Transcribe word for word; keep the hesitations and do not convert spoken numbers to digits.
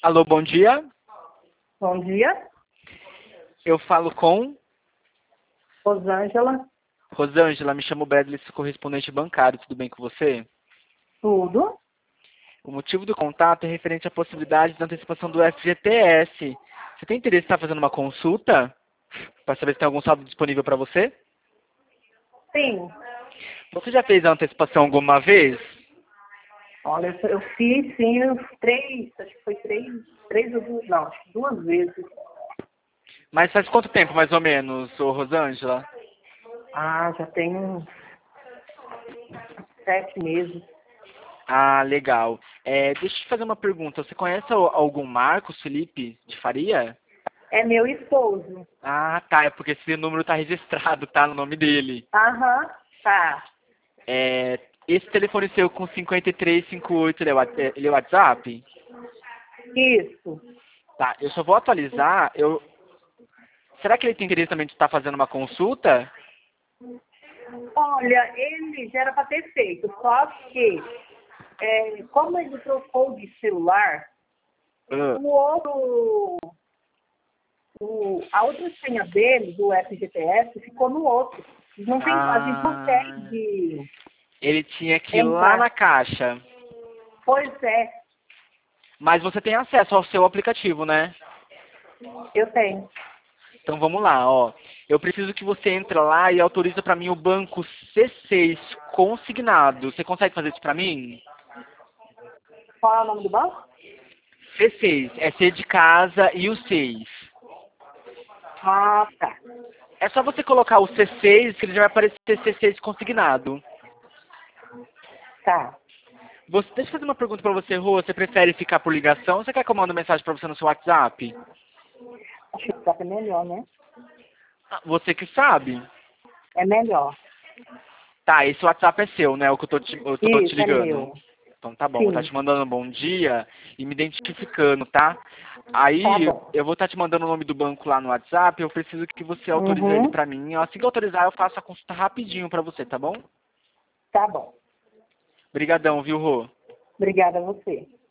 Alô, bom dia. Bom dia, Eu falo com Rosângela, Rosângela, me chamo Bradley, sou correspondente bancário, tudo bem com você? tudo. O motivo do contato é referente à possibilidade da antecipação do F G T S. Você tem interesse em estar fazendo uma consulta para saber se tem algum saldo disponível para você? Sim, Você já fez a antecipação alguma vez? olha, eu eu fiz sim uns três, acho que foi três, três ou duas, não, acho que duas vezes. Mas faz quanto tempo, mais ou menos, ô Rosângela? Ah, já tem uns sete meses. Ah, legal. É, deixa eu te fazer uma pergunta. Você conhece al- algum Marcos Felipe de Faria? É meu esposo. Ah, tá. É porque esse número tá registrado, tá? No nome dele. Aham, tá. É, esse telefone seu com cinquenta e três cinquenta e oito, ele é, Whats- é- ele é WhatsApp? Isso. Tá, eu só vou atualizar. Eu, será que ele tem interesse também de estar fazendo uma consulta? Olha, ele já era para ter feito, só que, é, como ele trocou de celular, Ah, o outro, o, a outra senha dele, do F G T S, ficou no outro. Não tem, a gente não ah, consegue ele tinha que ir lá entrar. na caixa. Pois é, Mas você tem acesso ao seu aplicativo, né? eu tenho. Então vamos lá, ó. Eu preciso que você entre lá e autoriza para mim o banco C seis consignado. Você consegue fazer isso para mim? Qual é o nome do banco? C seis, é C de casa e o seis. Ah, tá. É só você colocar o C seis que ele já vai aparecer C seis consignado. Tá. Você, deixa eu fazer uma pergunta pra você, Rô. Você prefere ficar por ligação ou você quer que eu mande mensagem pra você no seu WhatsApp? Acho que o WhatsApp é melhor, né? Ah, você que sabe. É melhor. Tá, esse WhatsApp é seu, né? O que eu tô te, eu tô te Isso, é ligando. meu. Então tá bom, vou estar Sim. te mandando um bom dia e me identificando, tá? Tá Aí bom. eu vou estar te mandando o nome do banco lá no WhatsApp, eu preciso que você autorize ele Uhum. pra mim. Assim que eu autorizar, eu faço a consulta rapidinho pra você, tá bom? Tá bom. Obrigadão, viu, Rô? Obrigada a você.